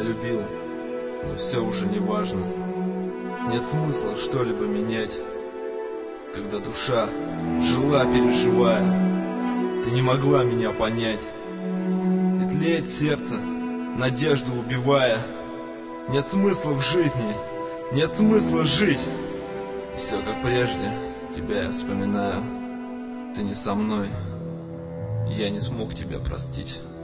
любил, но все уже не важно. Нет смысла что-либо менять, когда душа жила, переживая. Ты не могла меня понять. И тлеет сердце, надежду убивая. Нет смысла в жизни, нет смысла жить. И все как прежде, тебя я вспоминаю. Ты не со мной, я не смог тебя простить.